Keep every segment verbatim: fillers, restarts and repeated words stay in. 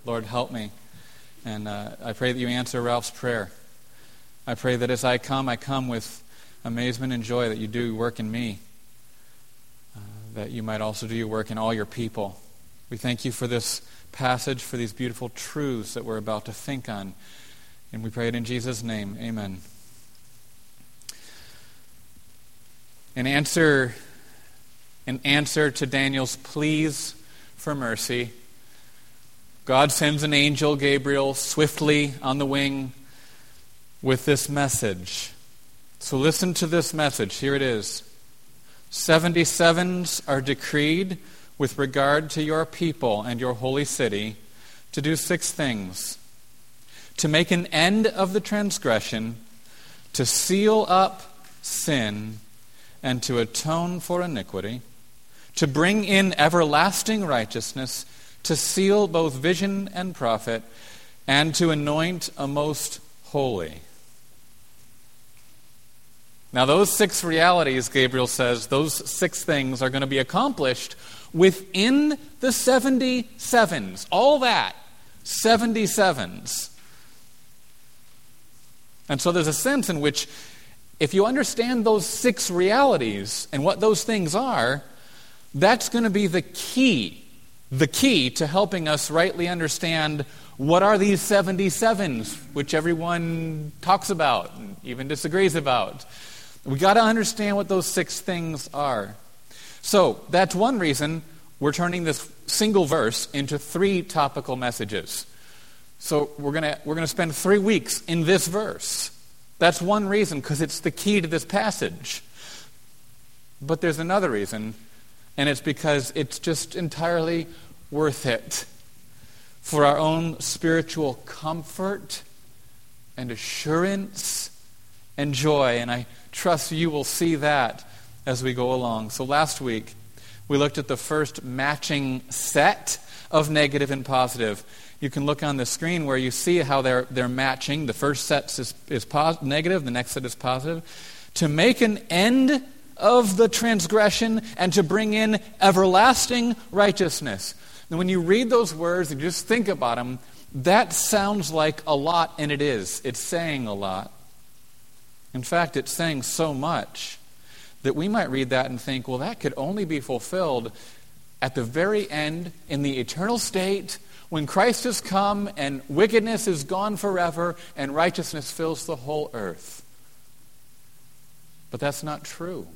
Lord, help me. And uh, I pray that you answer Ralph's prayer. I pray that as I come, I come with amazement and joy that you do work in me, uh, that you might also do your work in all your people. We thank you for this passage, for these beautiful truths that we're about to think on. And we pray it in Jesus' name. Amen. In answer, in answer to Daniel's pleas for mercy, God sends an angel, Gabriel, swiftly on the wing with this message. So listen to this message. Here it is. Seventy-sevens are decreed with regard to your people and your holy city to do six things: to make an end of the transgression, to seal up sin, and to atone for iniquity, to bring in everlasting righteousness, to seal both vision and prophet, and to anoint a most holy. Now those six realities, Gabriel says, those six things are going to be accomplished within the seventy-sevens. All that, seventy-sevens. And so there's a sense in which if you understand those six realities and what those things are, that's going to be the key, the key to helping us rightly understand what are these seventy-sevens, which everyone talks about and even disagrees about. We got to understand what those six things are. So that's one reason we're turning this single verse into three topical messages. So we're gonna we're gonna spend three weeks in this verse. That's one reason, because it's the key to this passage. But there's another reason, and it's because it's just entirely worth it for our own spiritual comfort and assurance and joy. And I trust you will see that as we go along. So last week, we looked at the first matching set of negative and positive. You can look on the screen where you see how they're they're matching. The first set is, is pos- negative, the next set is positive. To make an end of the transgression and to bring in everlasting righteousness. And when you read those words and just think about them, that sounds like a lot, and it is. It's saying a lot. In fact, it's saying so much that we might read that and think, well, that could only be fulfilled at the very end in the eternal state when Christ has come and wickedness is gone forever and righteousness fills the whole earth. But that's not true.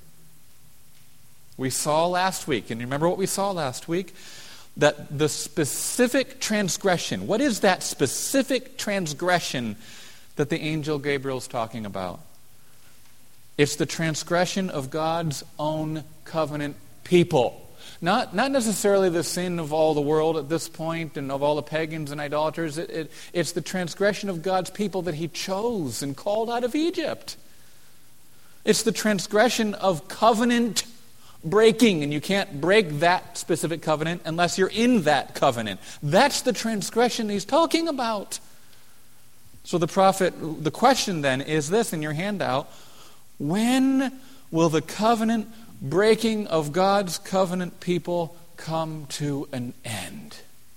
We saw last week, and you remember what we saw last week? That the specific transgression, what is that specific transgression that the angel Gabriel is talking about? It's the transgression of God's own covenant people. Not, not necessarily the sin of all the world at this point and of all the pagans and idolaters. It, it, it's the transgression of God's people that he chose and called out of Egypt. It's the transgression of covenant breaking, and you can't break that specific covenant unless you're in that covenant. That's the transgression he's talking about. So the prophet, the question then is this in your handout: when will the covenant breaking of God's covenant people come to an end?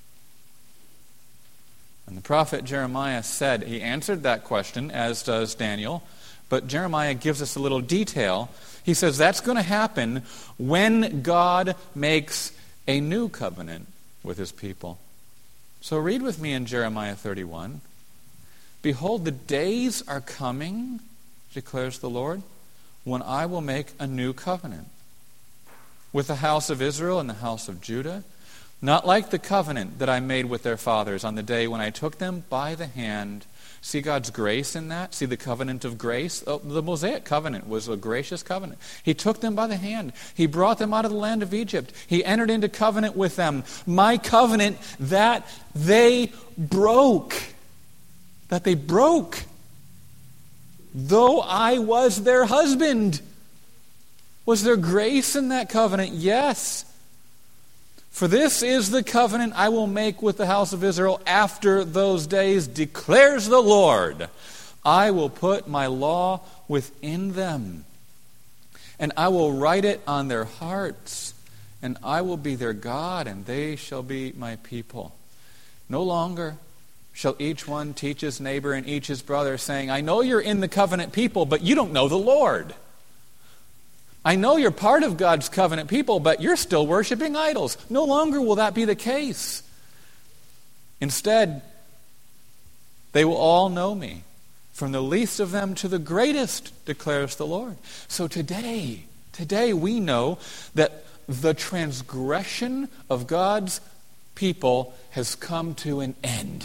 And the prophet Jeremiah said, he answered that question, as does Daniel, but Jeremiah gives us a little detail. He says that's going to happen when God makes a new covenant with his people. So read with me in Jeremiah thirty-one. Behold, the days are coming, declares the Lord, when I will make a new covenant with the house of Israel and the house of Judah, not like the covenant that I made with their fathers on the day when I took them by the hand. See God's grace in that? See the covenant of grace? Oh, the Mosaic covenant was a gracious covenant. He took them by the hand. He brought them out of the land of Egypt. He entered into covenant with them. My covenant that they broke. That they broke. Though I was their husband. Was there grace in that covenant? Yes. For this is the covenant I will make with the house of Israel after those days, declares the Lord. I will put my law within them, and I will write it on their hearts, and I will be their God, and they shall be my people. No longer shall each one teach his neighbor and each his brother, saying, I know you're in the covenant people, but you don't know the Lord. I know you're part of God's covenant people, but you're still worshiping idols. No longer will that be the case. Instead, they will all know me, from the least of them to the greatest, declares the Lord. So today, today we know that the transgression of God's people has come to an end.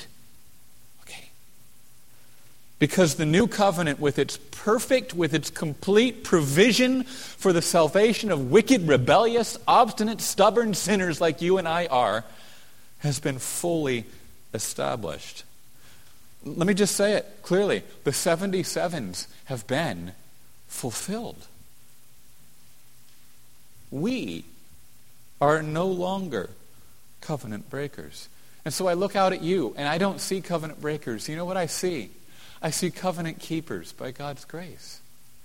Because the new covenant, with its perfect, with its complete provision for the salvation of wicked, rebellious, obstinate, stubborn sinners like you and I are, has been fully established. Let me just say it clearly. The seventy-sevens have been fulfilled. We are no longer covenant breakers. And so I look out at you, and I don't see covenant breakers. You know what I see? I see covenant keepers by God's grace.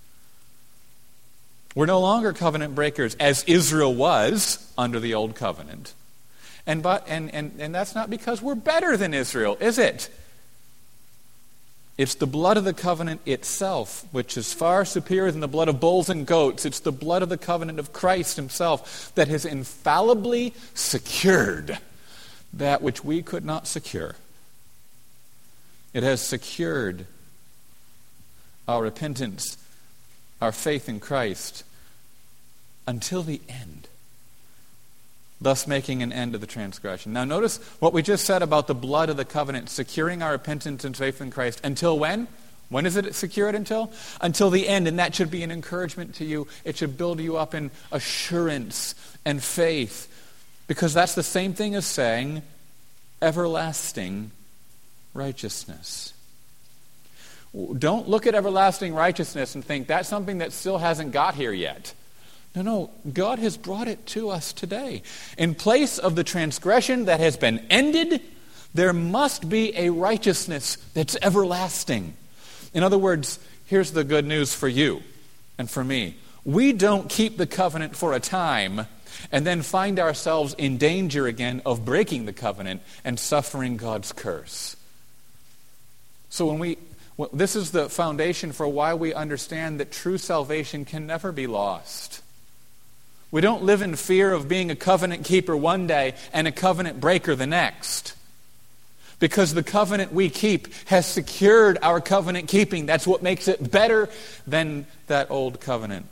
We're no longer covenant breakers as Israel was under the old covenant. And, but, and, and, and that's not because we're better than Israel, is it? It's the blood of the covenant itself, which is far superior than the blood of bulls and goats. It's the blood of the covenant of Christ himself that has infallibly secured that which we could not secure. It has secured our repentance, our faith in Christ, until the end, thus making an end of the transgression. Now notice what we just said about the blood of the covenant, securing our repentance and faith in Christ. Until when? When is it secured until? Until the end, and that should be an encouragement to you. It should build you up in assurance and faith, because that's the same thing as saying everlasting righteousness. Don't look at everlasting righteousness and think that's something that still hasn't got here yet. No, no, God has brought it to us today. In place of the transgression that has been ended, there must be a righteousness that's everlasting. In other words, here's the good news for you and for me. We don't keep the covenant for a time and then find ourselves in danger again of breaking the covenant and suffering God's curse. So when we, well, this is the foundation for why we understand that true salvation can never be lost. We don't live in fear of being a covenant keeper one day and a covenant breaker the next. Because the covenant we keep has secured our covenant keeping. That's what makes it better than that old covenant.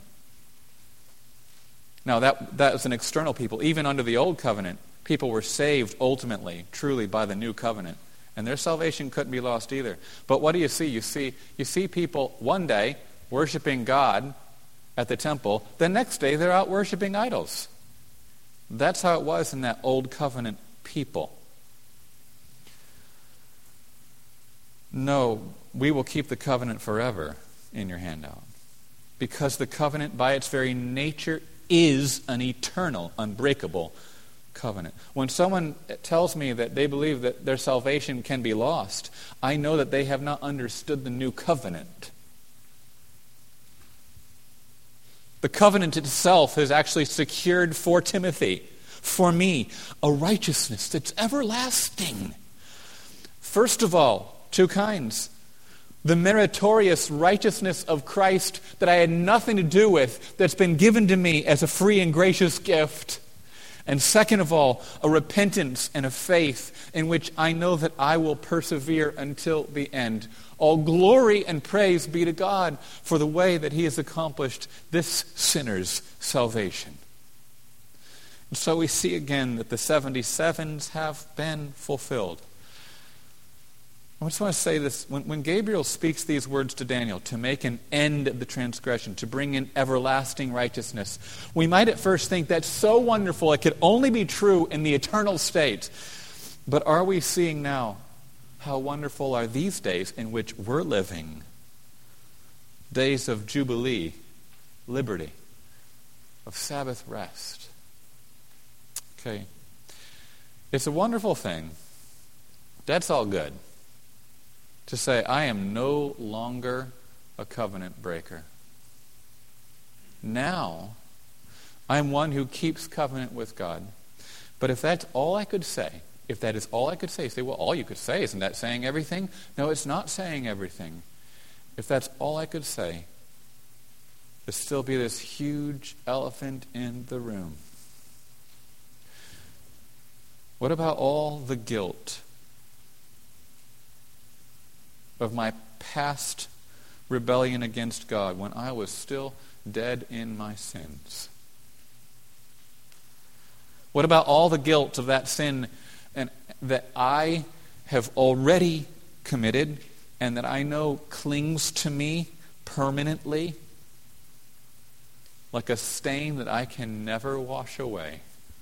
Now, that, that was an external people. Even under the old covenant, people were saved ultimately, truly, by the new covenant. And their salvation couldn't be lost either. But what do you see? You see, you see people one day worshiping God at the temple. The next day, they're out worshiping idols. That's how it was in that old covenant people. No, we will keep the covenant forever in your handout. Because the covenant, by its very nature, is an eternal, unbreakable covenant. When someone tells me that they believe that their salvation can be lost, I know that they have not understood the new covenant. The covenant itself has actually secured for Timothy, for me, a righteousness that's everlasting. First of all, two kinds. The meritorious righteousness of Christ that I had nothing to do with, that's been given to me as a free and gracious gift. And second of all, a repentance and a faith in which I know that I will persevere until the end. All glory and praise be to God for the way that He has accomplished this sinner's salvation. And so we see again that the seventy-sevens have been fulfilled. I just want to say this. When, when Gabriel speaks these words to Daniel, to make an end of the transgression, to bring in everlasting righteousness, we might at first think that's so wonderful, it could only be true in the eternal state. But are we seeing now how wonderful are these days in which we're living? Days of jubilee, liberty, of Sabbath rest. Okay. It's a wonderful thing. That's all good. To say, I am no longer a covenant breaker. Now, I'm one who keeps covenant with God. But if that's all I could say, if that is all I could say, you say, well, all you could say, isn't that saying everything? No, it's not saying everything. If that's all I could say, there'd still be this huge elephant in the room. What about all the guilt of my past rebellion against God when I was still dead in my sins? What about all the guilt of that sin and that I have already committed and that I know clings to me permanently like a stain that I can never wash away?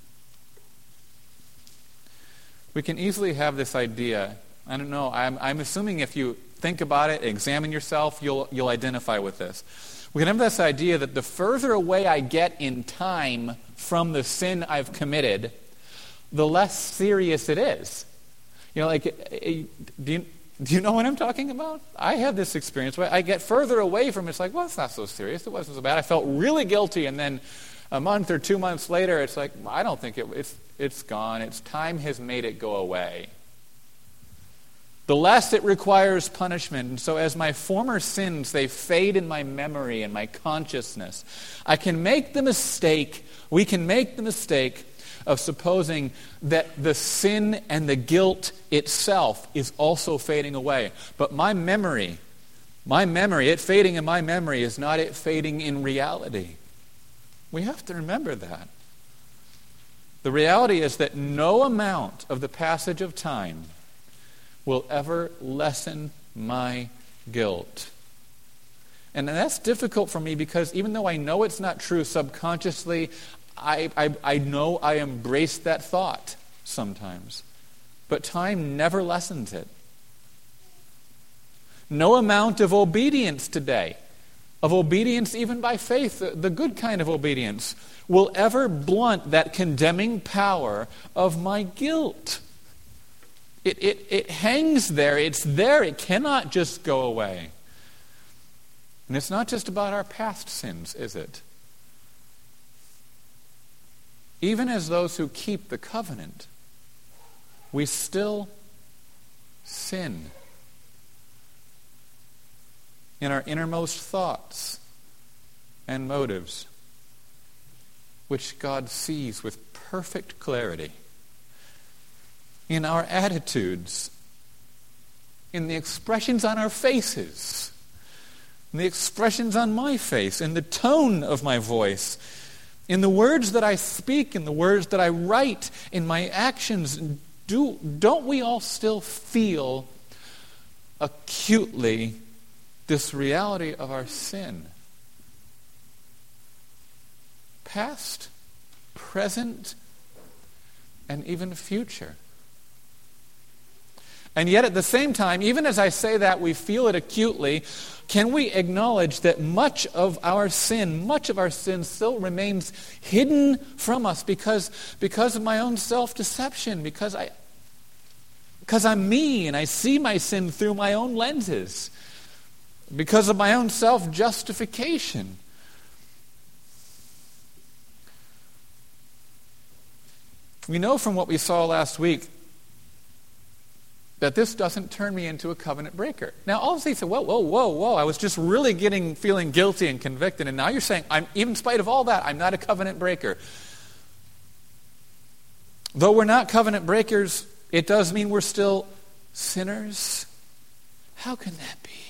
We can easily have this idea. I don't know, I'm, I'm assuming if you think about it, examine yourself, you'll, you'll identify with this. We can have this idea that the further away I get in time from the sin I've committed, the less serious it is. You know, like, do you, do you know what I'm talking about? I have this experience where I get further away from it. It's like, well, it's not so serious. It wasn't so bad. I felt really guilty, and then a month or two months later, it's like, I don't think it, it's it's gone. It's time has made it go away. The less it requires punishment. And so as my former sins, they fade in my memory and my consciousness, I can make the mistake, we can make the mistake of supposing that the sin and the guilt itself is also fading away. But my memory, my memory, it fading in my memory is not it fading in reality. We have to remember that. The reality is that no amount of the passage of time will ever lessen my guilt. And that's difficult for me because even though I know it's not true, subconsciously, I, I, I know I embrace that thought sometimes. But time never lessens it. No amount of obedience today, of obedience even by faith, the, the good kind of obedience, will ever blunt that condemning power of my guilt. It, it, it hangs there. It's there. It cannot just go away. And it's not just about our past sins, is it? Even as those who keep the covenant, we still sin in our innermost thoughts and motives, which God sees with perfect clarity. In our attitudes, in the expressions on our faces, in the expressions on my face, in the tone of my voice, in the words that I speak, in the words that I write, in my actions. Do, don't we all still feel acutely this reality of our sin? Past, present, and even future. And yet at the same time, even as I say that, we feel it acutely, can we acknowledge that much of our sin, much of our sin still remains hidden from us because, because of my own self-deception, because, I, because I'm me and I see my sin through my own lenses, because of my own self-justification. We know from what we saw last week that this doesn't turn me into a covenant breaker. Now, all of you say, whoa, whoa, whoa, whoa, I was just really getting, feeling guilty and convicted, and now you're saying, I'm, even in spite of all that, I'm not a covenant breaker. Though we're not covenant breakers, it does mean we're still sinners. How can that be?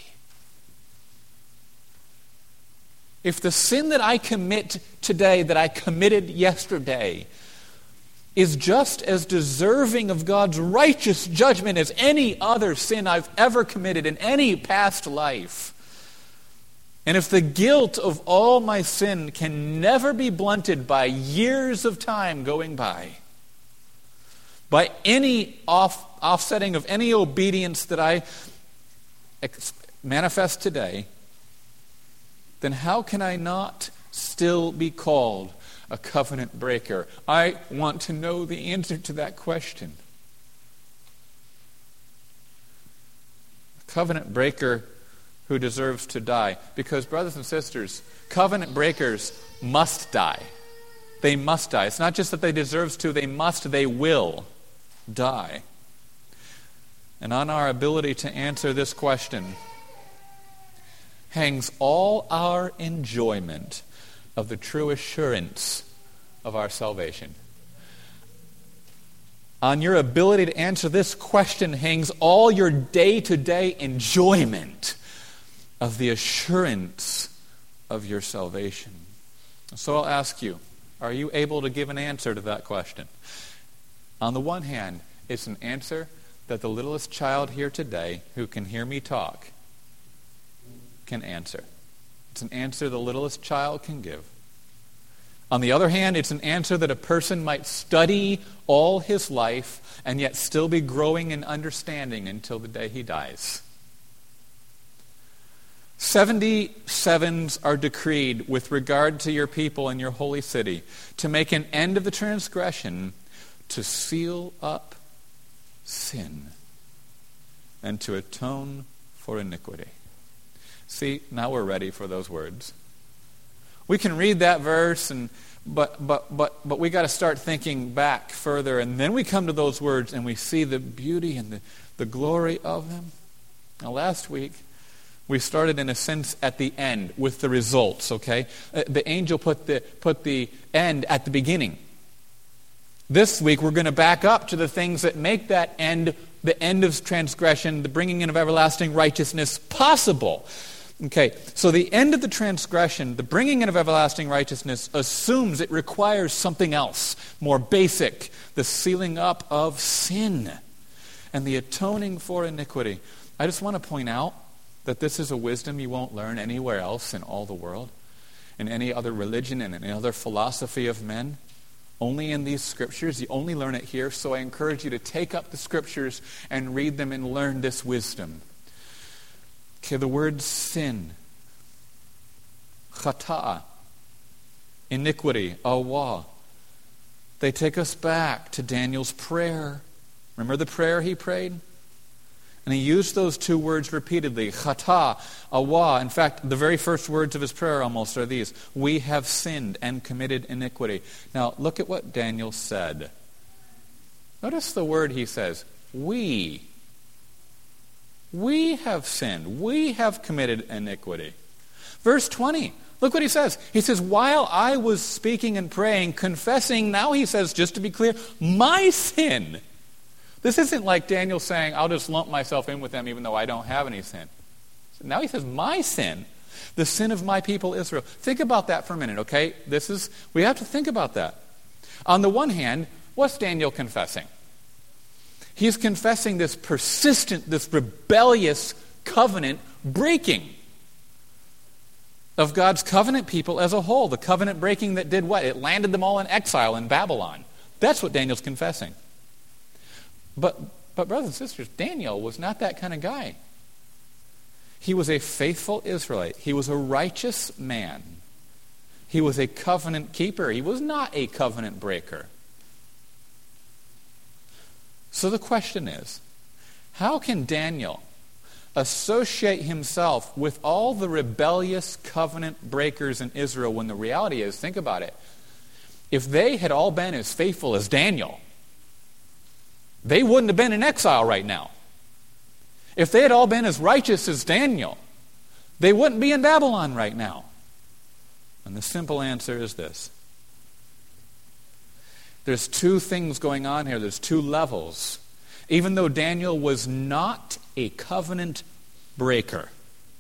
If the sin that I commit today, that I committed yesterday, is just as deserving of God's righteous judgment as any other sin I've ever committed in any past life, and if the guilt of all my sin can never be blunted by years of time going by, by any off, offsetting of any obedience that I ex- manifest today, then how can I not still be called a covenant breaker? I want to know the answer to that question. A covenant breaker who deserves to die. Because, brothers and sisters, covenant breakers must die. They must die. It's not just that they deserve to, they must, they will die? And on our ability to answer this question hangs all our enjoyment of the true assurance of our salvation. On your ability to answer this question hangs all your day-to-day enjoyment of the assurance of your salvation. So I'll ask you, are you able to give an answer to that question? On the one hand, it's an answer that the littlest child here today who can hear me talk can answer. It's an answer the littlest child can give. On the other hand, it's an answer that a person might study all his life and yet still be growing in understanding until the day he dies. Seventy sevens are decreed with regard to your people in your holy city to make an end of the transgression, to seal up sin, and to atone for iniquity. See, now we're ready for those words. We can read that verse, and but but but but we got to start thinking back further, and then we come to those words and we see the beauty and the, the glory of them. Now, last week we started in a sense at the end with the results. Okay, the angel put the put the end at the beginning. This week we're going to back up to the things that make that end, the end of transgression, the bringing in of everlasting righteousness possible. Okay, so the end of the transgression, the bringing in of everlasting righteousness, assumes it requires something else, more basic, the sealing up of sin and the atoning for iniquity. I just want to point out that this is a wisdom you won't learn anywhere else in all the world, in any other religion and any other philosophy of men. Only in these scriptures. You only learn it here, so I encourage you to take up the scriptures and read them and learn this wisdom. Okay, the word sin, chata'a, iniquity, awa, they take us back to Daniel's prayer. Remember the prayer he prayed? And he used those two words repeatedly, chata, awa. In fact, the very first words of his prayer almost are these: we have sinned and committed iniquity. Now, look at what Daniel said. Notice the word he says, we. We have sinned. We have committed iniquity. Verse twenty, look what he says. He says, while I was speaking and praying, confessing, now he says, just to be clear, my sin. This isn't like Daniel saying, I'll just lump myself in with them even though I don't have any sin. Now he says, my sin, the sin of my people Israel. Think about that for a minute, okay? This is, we have to think about that. On the one hand, what's Daniel confessing? He's confessing this persistent, this rebellious covenant breaking of God's covenant people as a whole. The covenant breaking that did what? It landed them all in exile in Babylon. That's what Daniel's confessing. But, but brothers and sisters, Daniel was not that kind of guy. He was a faithful Israelite. He was a righteous man. He was a covenant keeper. He was not a covenant breaker. So the question is, how can Daniel associate himself with all the rebellious covenant breakers in Israel when the reality is, think about it, if they had all been as faithful as Daniel, they wouldn't have been in exile right now. If they had all been as righteous as Daniel, they wouldn't be in Babylon right now. And the simple answer is this. There's two things going on here. There's two levels. Even though Daniel was not a covenant breaker,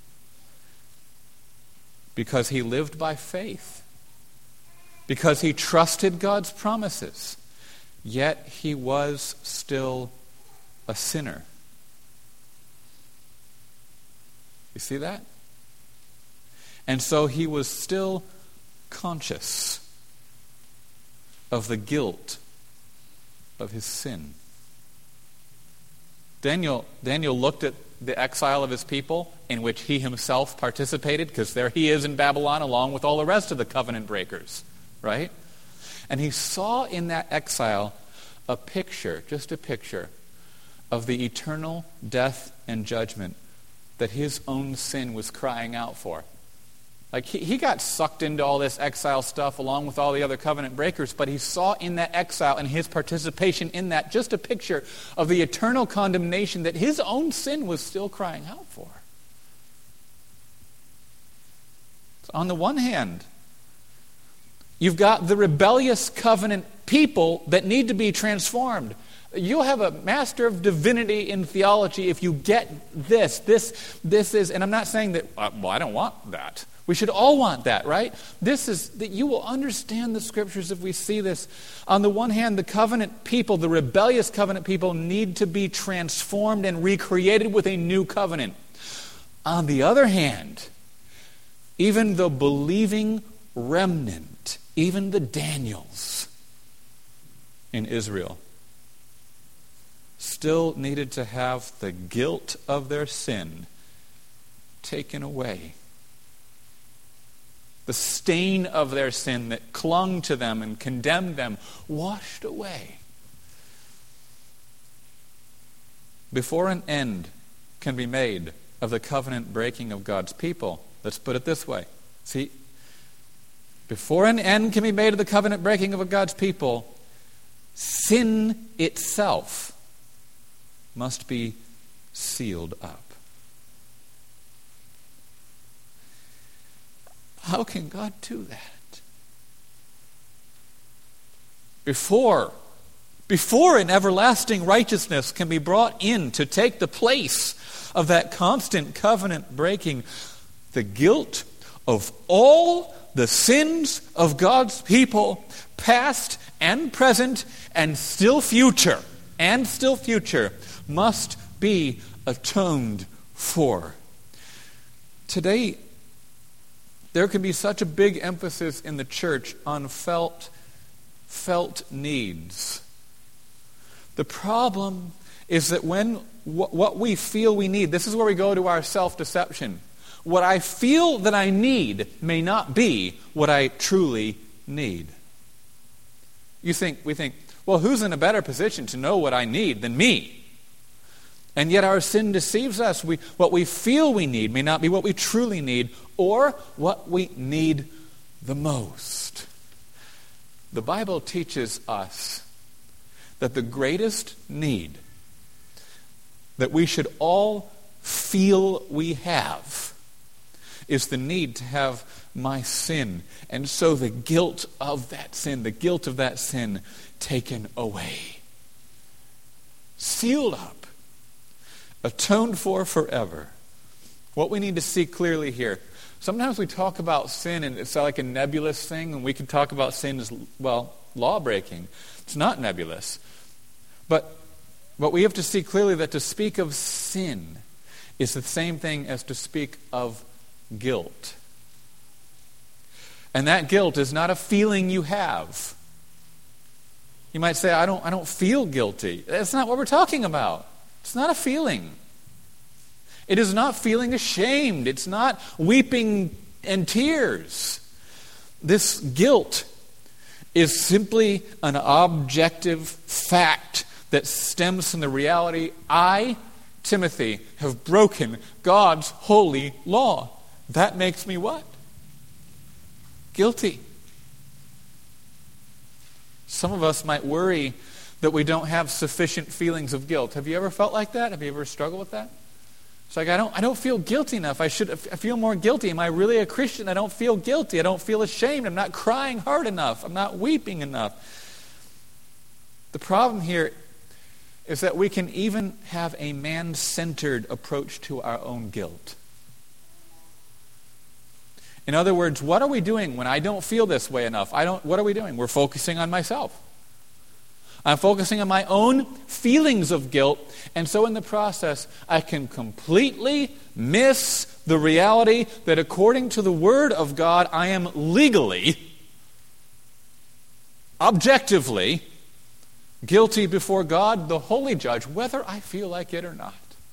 because he lived by faith, because he trusted God's promises, yet he was still a sinner. You see that? And so he was still conscious of the guilt of his sin. Daniel, Daniel looked at the exile of his people, in which he himself participated, because there he is in Babylon along with all the rest of the covenant breakers, right? And he saw in that exile a picture, just a picture, of the eternal death and judgment that his own sin was crying out for. Like, he, he got sucked into all this exile stuff along with all the other covenant breakers, but he saw in that exile and his participation in that just a picture of the eternal condemnation that his own sin was still crying out for. So on the one hand, you've got the rebellious covenant people that need to be transformed. You'll have a master of divinity in theology if you get this. This, this is, and I'm not saying that, uh, well, I don't want that. We should all want that, right? This is that you will understand the scriptures if we see this. On the one hand, the covenant people, the rebellious covenant people, need to be transformed and recreated with a new covenant. On the other hand, even the believing remnant, even the Daniels in Israel, still needed to have the guilt of their sin taken away. The stain of their sin that clung to them and condemned them washed away. Before an end can be made of the covenant breaking of God's people, let's put it this way. See, before an end can be made of the covenant breaking of God's people, sin itself must be sealed up. How can God do that? Before, before an everlasting righteousness can be brought in to take the place of that constant covenant breaking, the guilt of all the sins of God's people, past and present and still future, and still future, must be atoned for. Today, there can be such a big emphasis in the church on felt, felt needs. The problem is that when wh- what we feel we need, this is where we go to our self-deception. What I feel that I need may not be what I truly need. You think, we think, well, who's in a better position to know what I need than me? And yet our sin deceives us. We, what we feel we need may not be what we truly need or what we need the most. The Bible teaches us that the greatest need that we should all feel we have is the need to have my sin, and so the guilt of that sin, the guilt of that sin taken away. Sealed up. Atoned for forever. What we need to see clearly here. Sometimes we talk about sin and it's like a nebulous thing, and we can talk about sin as, well, law breaking. It's not nebulous. But, but we have to see clearly that to speak of sin is the same thing as to speak of guilt. And that guilt is not a feeling you have. You might say, I don't, I don't feel guilty. That's not what we're talking about. It's not a feeling. It is not feeling ashamed. It's not weeping and tears. This guilt is simply an objective fact that stems from the reality, I, Timothy, have broken God's holy law. That makes me what? Guilty. Some of us might worry that we don't have sufficient feelings of guilt. Have you ever felt like that? Have you ever struggled with that? It's like, I don't I don't feel guilty enough. I should I feel more guilty. Am I really a Christian? I don't feel guilty. I don't feel ashamed. I'm not crying hard enough. I'm not weeping enough. The problem here is that we can even have a man-centered approach to our own guilt. In other words, what are we doing when I don't feel this way enough? I don't. What are we doing? We're focusing on myself. I'm focusing on my own feelings of guilt, and so in the process, I can completely miss the reality that according to the Word of God, I am legally, objectively, guilty before God, the holy judge, whether I feel like it or not.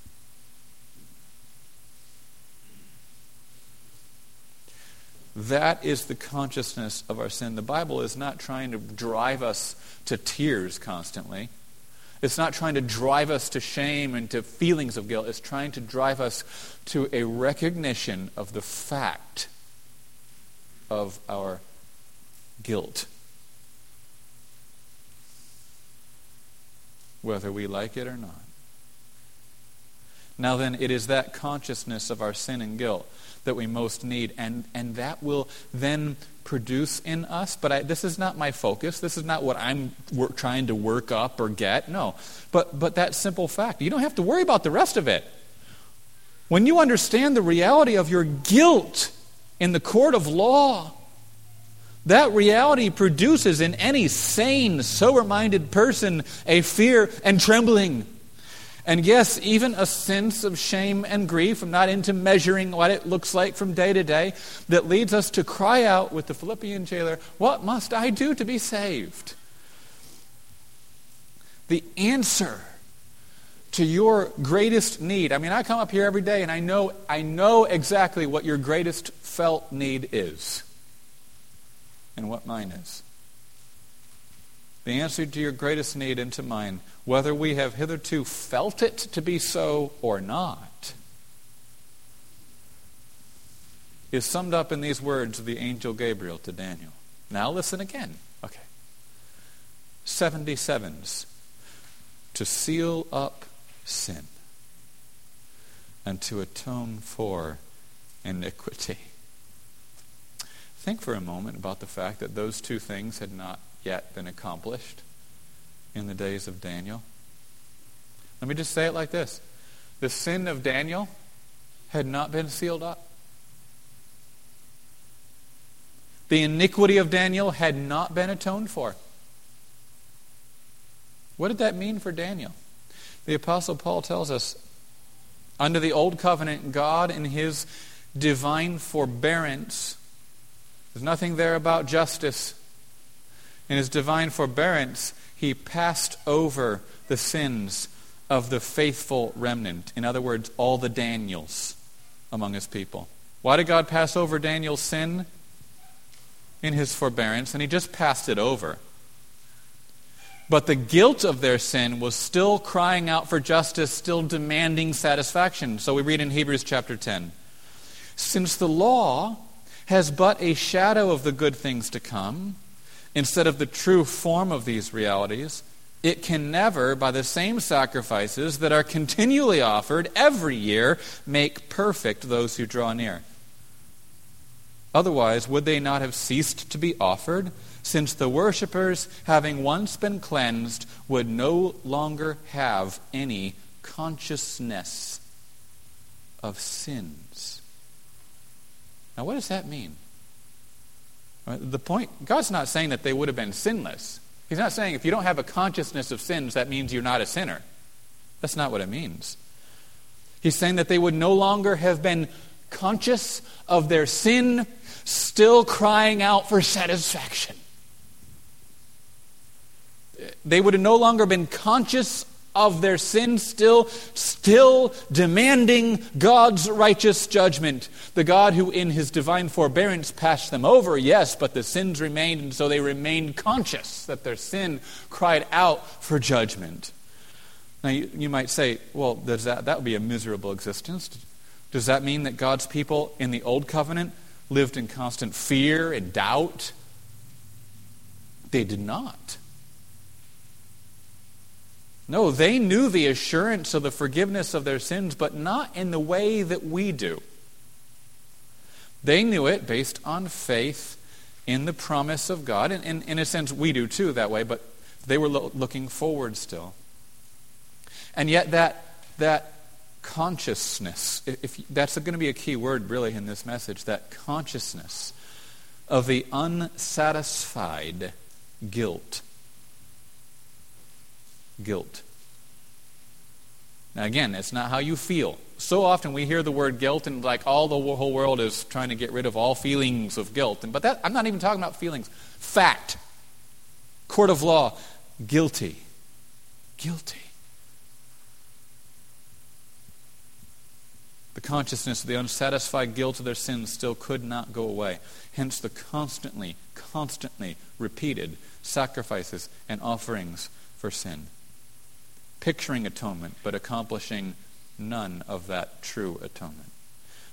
That is the consciousness of our sin. The Bible is not trying to drive us to tears constantly. It's not trying to drive us to shame and to feelings of guilt. It's trying to drive us to a recognition of the fact of our guilt, whether we like it or not. Now then, it is that consciousness of our sin and guilt that we most need, and, and that will then produce in us, but I, this is not my focus, this is not what I'm work, trying to work up or get, no. But, but that simple fact, you don't have to worry about the rest of it. When you understand the reality of your guilt in the court of law, that reality produces in any sane, sober-minded person a fear and trembling. And yes, even a sense of shame and grief. I'm not into measuring what it looks like from day to day. That leads us to cry out with the Philippian jailer, "What must I do to be saved?" The answer to your greatest need. I mean, I come up here every day and I know, I know exactly what your greatest felt need is. And what mine is. The answer to your greatest need and to mine, whether we have hitherto felt it to be so or not, is summed up in these words of the angel Gabriel to Daniel. Now listen again. Okay. Seventy sevens to seal up sin and to atone for iniquity. Think for a moment about the fact that those two things had not yet been accomplished in the days of Daniel. Let me just say it like this. The sin of Daniel had not been sealed up. The iniquity of Daniel had not been atoned for. What did that mean for Daniel? The Apostle Paul tells us, under the Old Covenant, God in His divine forbearance, there's nothing there about justice. In His divine forbearance, He passed over the sins of the faithful remnant. In other words, all the Daniels among His people. Why did God pass over Daniel's sin? In His forbearance, and He just passed it over. But the guilt of their sin was still crying out for justice, still demanding satisfaction. So we read in Hebrews chapter ten. Since the law has but a shadow of the good things to come, instead of the true form of these realities, it can never, by the same sacrifices that are continually offered every year, make perfect those who draw near. Otherwise, would they not have ceased to be offered, since the worshippers, having once been cleansed, would no longer have any consciousness of sins? Now, what does that mean? The point, God's not saying that they would have been sinless. He's not saying if you don't have a consciousness of sins, that means you're not a sinner. That's not what it means. He's saying that they would no longer have been conscious of their sin, still crying out for satisfaction. They would have no longer been conscious of their sin, still, still demanding God's righteous judgment. The God who in His divine forbearance passed them over, yes, but the sins remained, and so they remained conscious that their sin cried out for judgment. Now you, you might say, well, does that, that would be a miserable existence. Does that mean that God's people in the Old Covenant lived in constant fear and doubt? They did not. No, they knew the assurance of the forgiveness of their sins, but not in the way that we do. They knew it based on faith in the promise of God. And, and in a sense, we do too that way, but they were lo- looking forward still. And yet that, that consciousness, if that's going to be a key word really in this message, that consciousness of the unsatisfied guilt. Guilt. Now again, it's not how you feel. So often we hear the word guilt and like all the whole world is trying to get rid of all feelings of guilt. And but that I'm not even talking about feelings. Fact. Court of law. Guilty. Guilty. The consciousness of the unsatisfied guilt of their sins still could not go away. Hence the constantly, constantly repeated sacrifices and offerings for sin. Picturing atonement, but accomplishing none of that true atonement.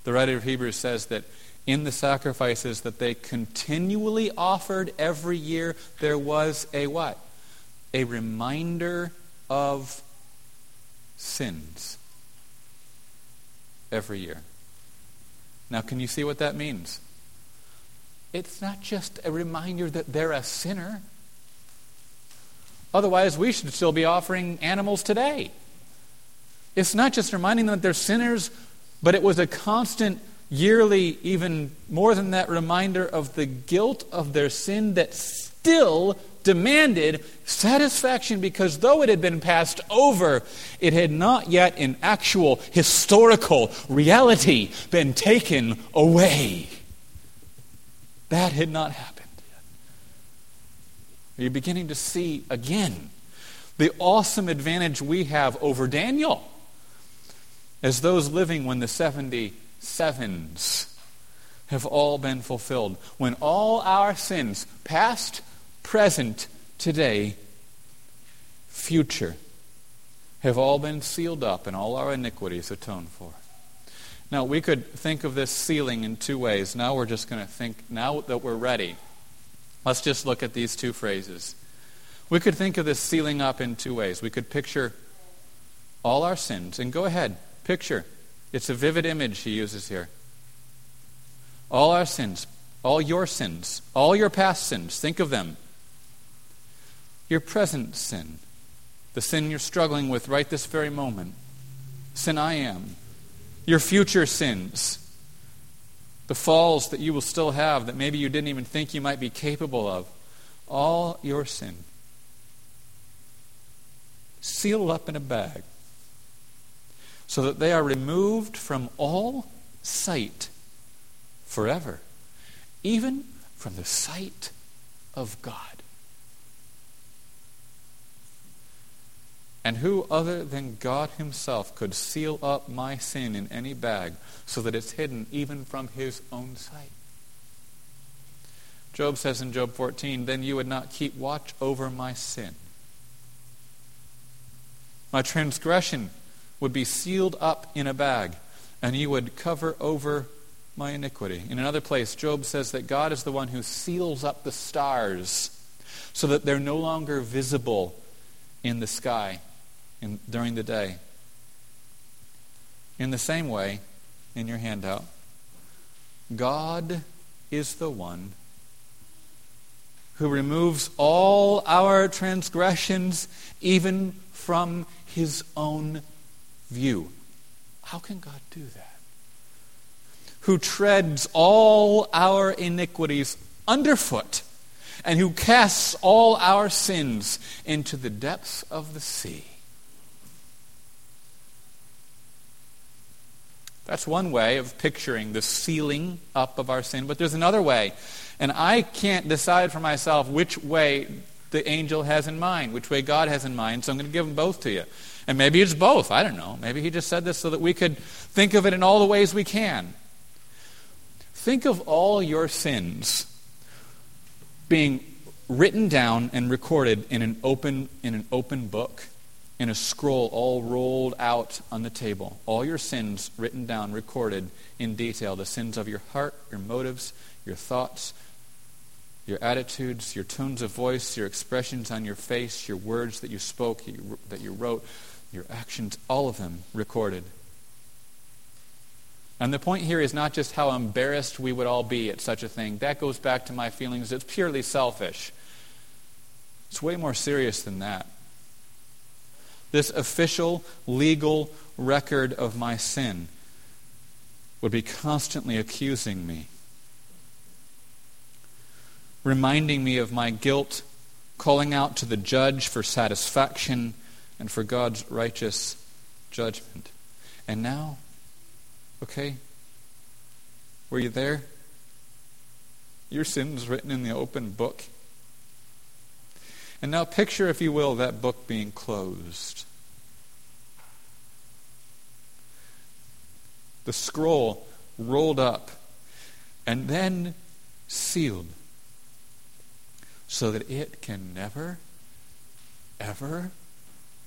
The writer of Hebrews says that in the sacrifices that they continually offered every year, there was a what? A reminder of sins every year. Now, can you see what that means? It's not just a reminder that they're a sinner. Otherwise, we should still be offering animals today. It's not just reminding them that they're sinners, but it was a constant, yearly, even more than that, reminder of the guilt of their sin that still demanded satisfaction, because though it had been passed over, it had not yet in actual historical reality been taken away. That had not happened yet. Are you beginning to see again the awesome advantage we have over Daniel as those living when the seventy sevens have all been fulfilled? When all our sins, past, present, today, future, have all been sealed up and all our iniquities atoned for. Now, we could think of this sealing in two ways. Now we're just going to think, now that we're ready, let's just look at these two phrases. We could think of this sealing up in two ways. We could picture all our sins, and go ahead, picture. It's a vivid image he uses here. All our sins, all your sins, all your past sins, think of them. Your present sin, the sin you're struggling with right this very moment, sin I am. Your future sins, the falls that you will still have that maybe you didn't even think you might be capable of, all your sin, sealed up in a bag so that they are removed from all sight forever, even from the sight of God. And who other than God himself could seal up my sin in any bag so that it's hidden even from his own sight? Job says in Job fourteen, then you would not keep watch over my sin. My transgression would be sealed up in a bag, and you would cover over my iniquity. In another place, Job says that God is the one who seals up the stars so that they're no longer visible in the sky in, during the day. In the same way, in your handout, God is the one who removes all our transgressions even from his own view. How can God do that? Who treads all our iniquities underfoot, and who casts all our sins into the depths of the sea. That's one way of picturing the sealing up of our sin, but there's another way, and I can't decide for myself which way the angel has in mind, which way God has in mind, so I'm going to give them both to you. And maybe it's both, I don't know. Maybe he just said this so that we could think of it in all the ways we can. Think of all your sins being written down and recorded in an open in an open book, in a scroll all rolled out on the table. All your sins written down, recorded in detail. The sins of your heart, your motives, your thoughts, your attitudes, your tones of voice, your expressions on your face, your words that you spoke, that you wrote, your actions, all of them recorded. And the point here is not just how embarrassed we would all be at such a thing. That goes back to my feelings. It's purely selfish. It's way more serious than that. This official, legal record of my sin would be constantly accusing me, reminding me of my guilt, calling out to the judge for satisfaction and for God's righteous judgment. And now, okay, were you there? Your sin's written in the open book. And now picture, if you will, that book being closed. The scroll rolled up and then sealed so that it can never, ever,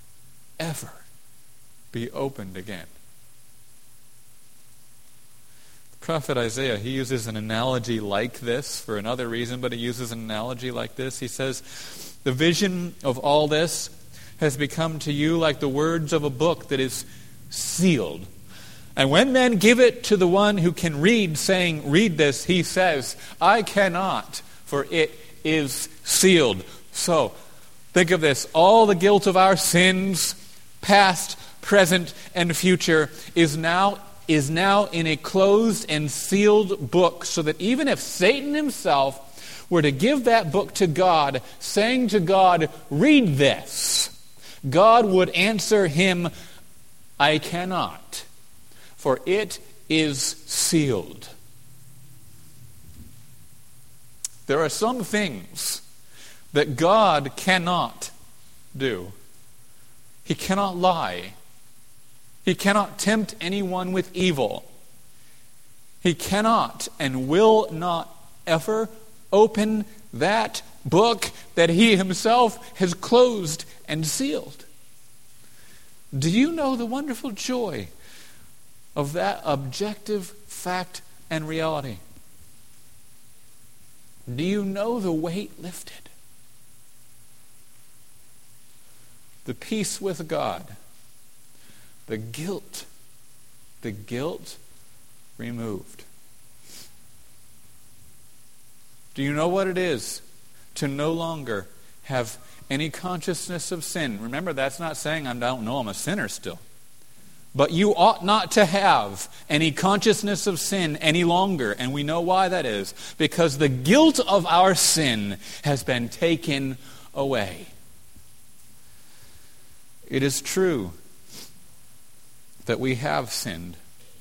ever be opened again. prophet Isaiah, he uses an analogy like this for another reason, but he uses an analogy like this. He says, the vision of all this has become to you like the words of a book that is sealed. And when men give it to the one who can read, saying, read this, he says, I cannot, for it is sealed. So, think of this. All the guilt of our sins, past, present, and future, is now is now in a closed and sealed book, so that even if Satan himself were to give that book to God, saying to God, read this, God would answer him, I cannot, for it is sealed. There are some things that God cannot do. He cannot lie. He cannot tempt anyone with evil. He cannot and will not ever open that book that he himself has closed and sealed. Do you know the wonderful joy of that objective fact and reality? Do you know the weight lifted? The peace with God. The guilt, the guilt removed. Do you know what it is to no longer have any consciousness of sin? Remember, that's not saying I don't know I'm a sinner still. But you ought not to have any consciousness of sin any longer. And we know why that is. Because the guilt of our sin has been taken away. It is true that we have sinned,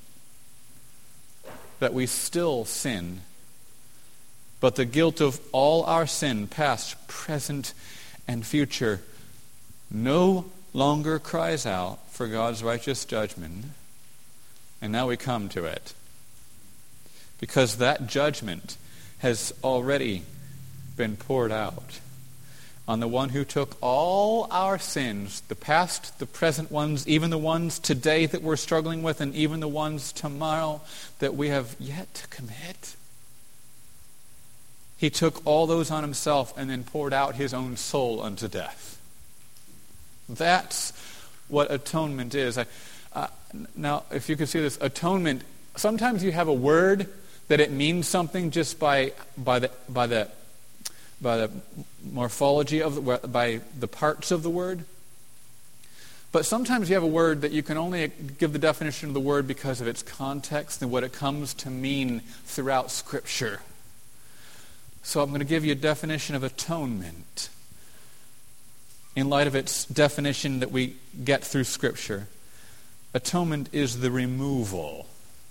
that we still sin, but the guilt of all our sin, past, present, and future, no longer cries out for God's righteous judgment. And now we come to it. Because that judgment has already been poured out on the one who took all our sins, the past, the present ones, even the ones today that we're struggling with, and even the ones tomorrow that we have yet to commit. He took all those on himself and then poured out his own soul unto death. That's what atonement is. I, uh, now, if you can see this, atonement, sometimes you have a word that it means something just by by the by the by the morphology of the, by the parts of the word. But sometimes you have a word that you can only give the definition of the word because of its context and what it comes to mean throughout Scripture. So I'm going to give you a definition of atonement in light of its definition that we get through Scripture. Atonement is the removal.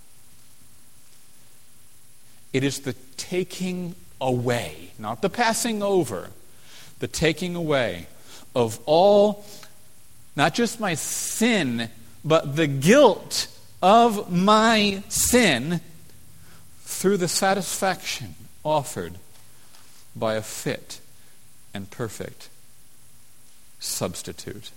It is the taking away, not the passing over, the taking away of all, not just my sin, but the guilt of my sin through the satisfaction offered by a fit and perfect substitute.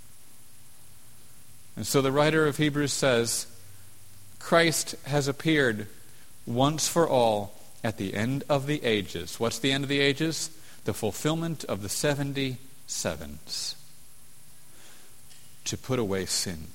And so the writer of Hebrews says, Christ has appeared once for all at the end of the ages. What's the end of the ages? The fulfillment of the seventy sevens. To put away sin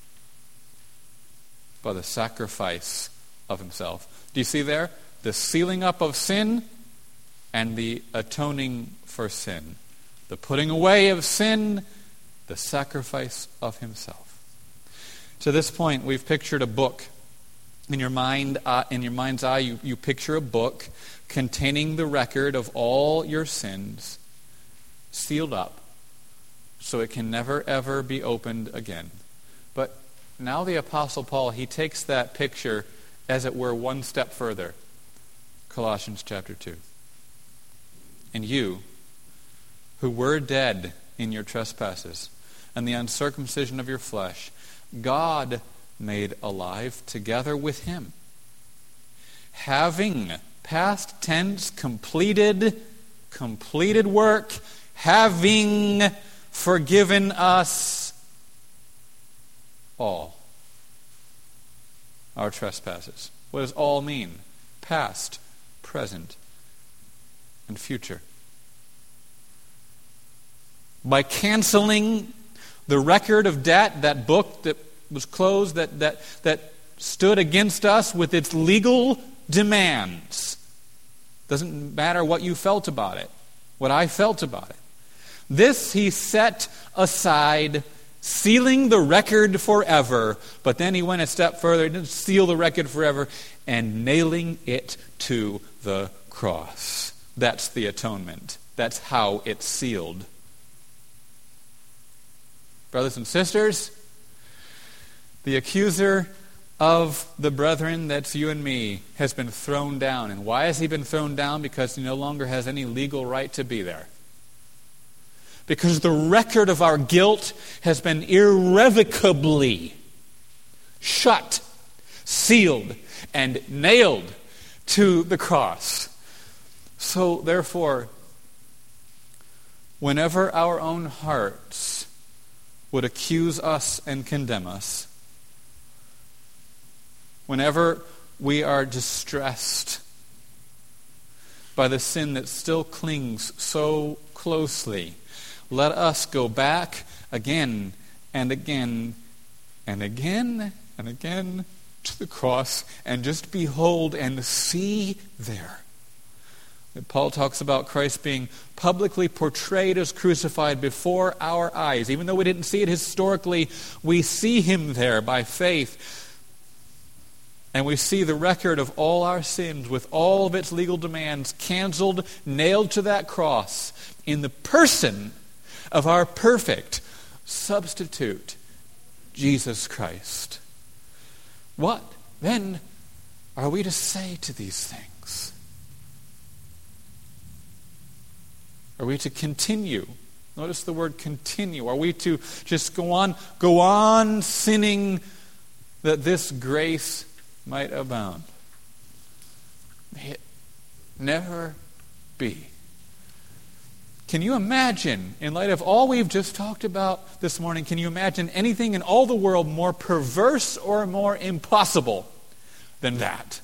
by the sacrifice of himself. Do you see there? The sealing up of sin and the atoning for sin. The putting away of sin, the sacrifice of himself. To this point, we've pictured a book. In your mind, uh, in your mind's eye, you, you picture a book containing the record of all your sins, sealed up, so it can never, ever be opened again. But now the Apostle Paul, he takes that picture, as it were, one step further. Colossians chapter two. And you, who were dead in your trespasses and the uncircumcision of your flesh, God made alive together with him, having, past tense, completed, completed work, having forgiven us all our trespasses. What does all mean? Past, present, and future. By canceling the record of debt, that book that was closed, that, that, that stood against us with its legal demands. Doesn't matter what you felt about it, what I felt about it. This he set aside, sealing the record forever. But then he went a step further, didn't seal the record forever, and nailing it to the cross. That's the atonement. That's how it's sealed. Brothers and sisters, the accuser of the brethren, that's you and me, has been thrown down. And why has he been thrown down? Because he no longer has any legal right to be there. Because the record of our guilt has been irrevocably shut, sealed, and nailed to the cross. So therefore, whenever our own hearts would accuse us and condemn us, whenever we are distressed by the sin that still clings so closely, let us go back again and again and again and again to the cross and just behold and see there. Paul talks about Christ being publicly portrayed as crucified before our eyes. Even though we didn't see it historically, we see him there by faith. And we see the record of all our sins with all of its legal demands canceled, nailed to that cross in the person of our perfect substitute, Jesus Christ. What then are we to say to these things? Are we to continue? Notice the word continue. Are we to just go on, go on sinning that this grace might abound? May it never be. Can you imagine, in light of all we've just talked about this morning, can you imagine anything in all the world more perverse or more impossible than that?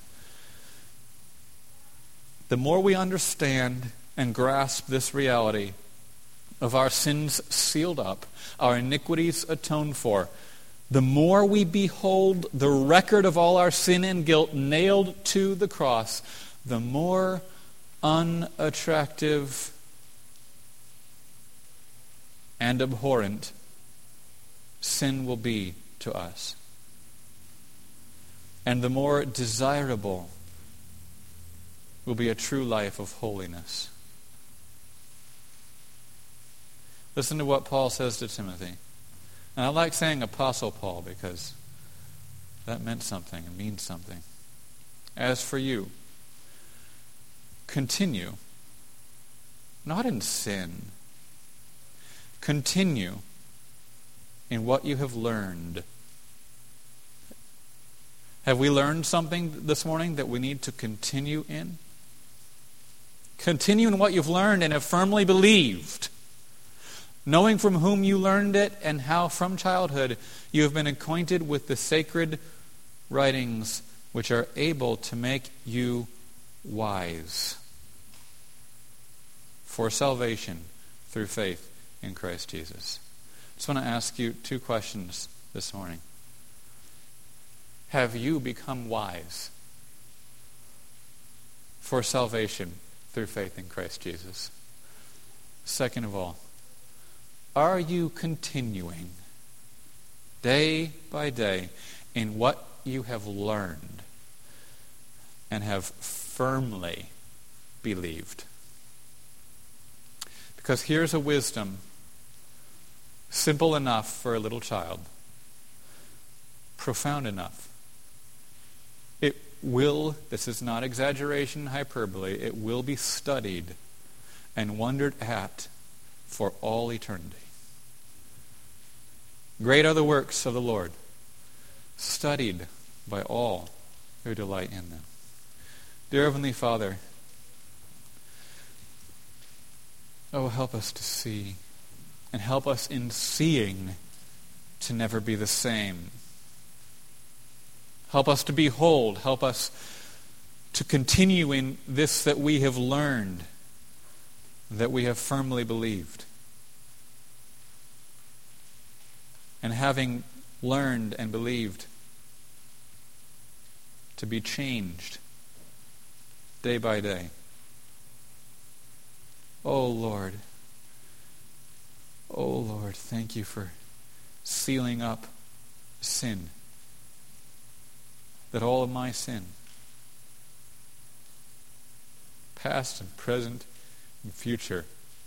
The more we understand and grasp this reality of our sins sealed up, our iniquities atoned for, the more we behold the record of all our sin and guilt nailed to the cross, the more unattractive and abhorrent sin will be to us. And the more desirable will be a true life of holiness. Listen to what Paul says to Timothy. And I like saying Apostle Paul because that meant something, it means something. As for you, continue, not in sin, continue in what you have learned. Have we learned something this morning that we need to continue in? Continue in what you've learned and have firmly believed, knowing from whom you learned it and how from childhood you have been acquainted with the sacred writings which are able to make you wise for salvation through faith in Christ Jesus. I just want to ask you two questions this morning. Have you become wise for salvation through faith in Christ Jesus? Second of all, are you continuing day by day in what you have learned and have firmly believed? Because here's a wisdom simple enough for a little child, profound enough. It will, this is not exaggeration, hyperbole, it will be studied and wondered at for all eternity. Great are the works of the Lord, studied by all who delight in them. Dear Heavenly Father, oh, help us to see, and help us in seeing to never be the same. Help us to behold. Help us to continue in this that we have learned, that we have firmly believed. And having learned and believed, to be changed day by day. Oh Lord, oh Lord, thank you for sealing up sin, that all of my sin, past and present and future,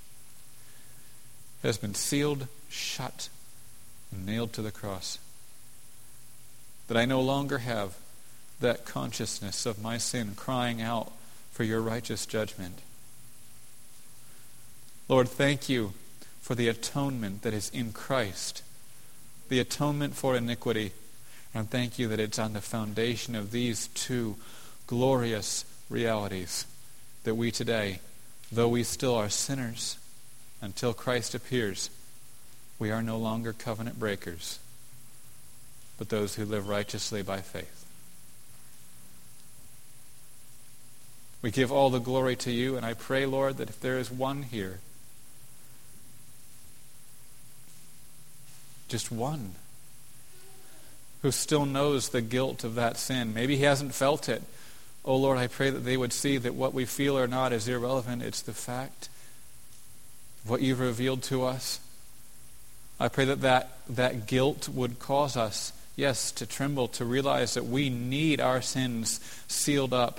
has been sealed, shut, and nailed to the cross. That I no longer have that consciousness of my sin crying out for your righteous judgment. Lord, thank you for the atonement that is in Christ, the atonement for iniquity, and thank you that it's on the foundation of these two glorious realities that we today, though we still are sinners until Christ appears, we are no longer covenant breakers, but those who live righteously by faith. We give all the glory to you, and I pray, Lord, that if there is one here, just one, who still knows the guilt of that sin, maybe he hasn't felt it. Oh Lord, I pray that they would see that what we feel or not is irrelevant. It's the fact of what you've revealed to us. I pray that, that that guilt would cause us, yes, to tremble, to realize that we need our sins sealed up.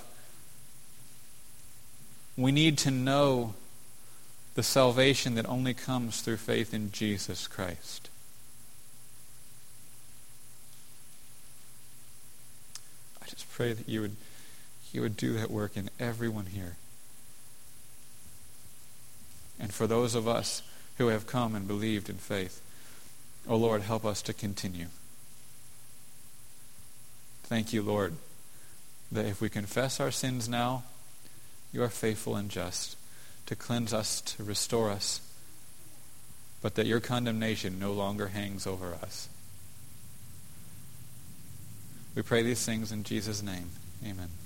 We need to know the salvation that only comes through faith in Jesus Christ. I just pray that you would you would do that work in everyone here. And for those of us who have come and believed in faith, oh Lord, help us to continue. Thank you, Lord, that if we confess our sins now, you are faithful and just to cleanse us, to restore us, but that your condemnation no longer hangs over us. We pray these things in Jesus' name. Amen.